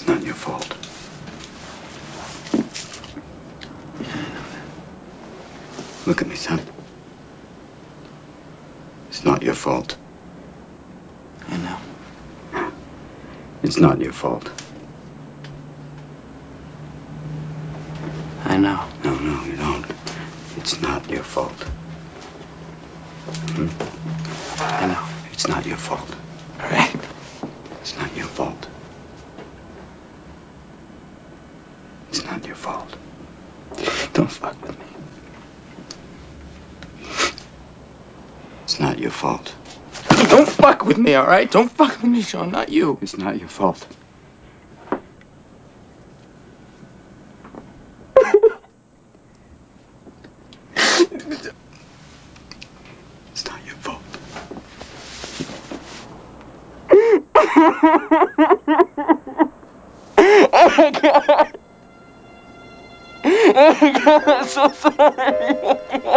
not your fault. Look at me, son. It's not your fault. I know. It's not your fault. I know. No, you don't. It's not your fault. I know. It's not your fault. All right. It's not your fault. It's not your fault. Don't fuck with me. It's not your fault. Don't fuck with me, all right? Don't fuck with me, Sean. Not you. It's not your fault. It's not your fault. Oh my god. Oh my god, I'm so sorry.